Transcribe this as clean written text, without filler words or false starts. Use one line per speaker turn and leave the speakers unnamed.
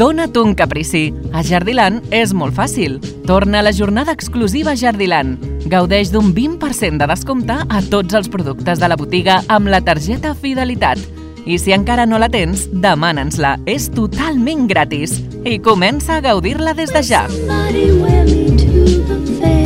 Dona't un caprici. A Jardiland és molt fàcil. Torna a la jornada exclusiva Jardiland. Gaudeix d'un 20% de descompte a tots els productes de la botiga amb la targeta Fidelitat. I si encara no la tens, demana'ns-la. És totalment gratis. I comença a gaudir-la des de ja.
Somebody wear me to the fair.